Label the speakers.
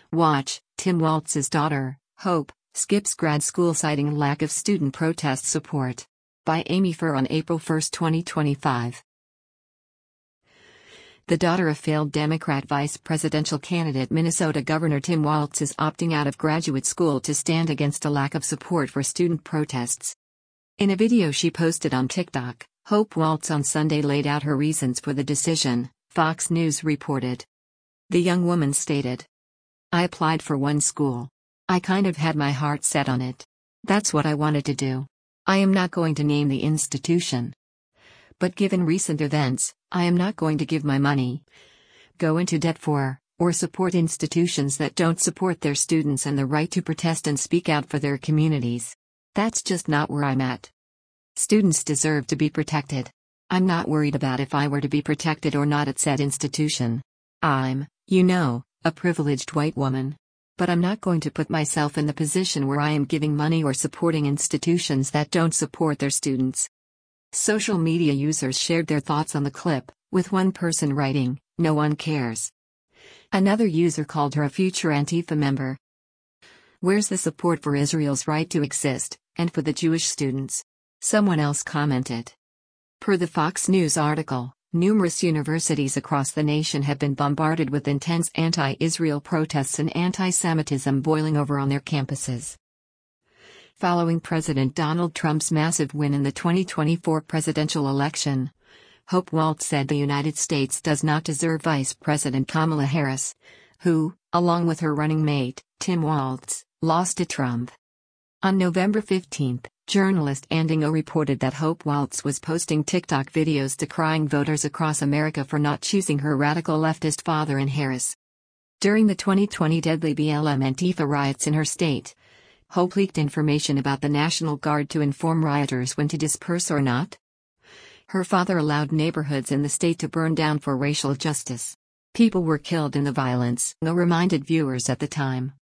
Speaker 1: Watch, Tim Waltz's daughter, Hope, skips grad school citing lack of student protest support. By Amy Furr on April 1, 2025. The daughter of failed Democrat vice presidential candidate Minnesota Governor Tim Walz is opting out of graduate school to stand against a lack of support for student protests. In a video she posted on TikTok, Hope Walz on Sunday laid out her reasons for the decision, Fox News reported. The young woman stated, "I applied for one school. I kind of had my heart set on it. That's what I wanted to do. I am not going to name the institution. But given recent events, I am not going to give my money, go into debt for, or support institutions that don't support their students and the right to protest and speak out for their communities. That's just not where I'm at. Students deserve to be protected. I'm not worried about if I were to be protected or not at said institution. I'm, a privileged white woman. But I'm not going to put myself in the position where I am giving money or supporting institutions that don't support their students." Social media users shared their thoughts on the clip, with one person writing, "No one cares." Another user called her a future Antifa member. "Where's the support for Israel's right to exist, and for the Jewish students?" Someone else commented. Per the Fox News article, numerous universities across the nation have been bombarded with intense anti-Israel protests and anti-Semitism boiling over on their campuses. Following President Donald Trump's massive win in the 2024 presidential election, Hope Walz said the United States does not deserve Vice President Kamala Harris, who, along with her running mate, Tim Walz, lost to Trump. On November 15, journalist Andingo reported that Hope Walz was posting TikTok videos decrying voters across America for not choosing her radical leftist father in Harris. During the 2020 deadly BLM Antifa riots in her state, Hope leaked information about the National Guard to inform rioters when to disperse or not. Her father allowed neighborhoods in the state to burn down for racial justice. People were killed in the violence, Ngo reminded viewers at the time.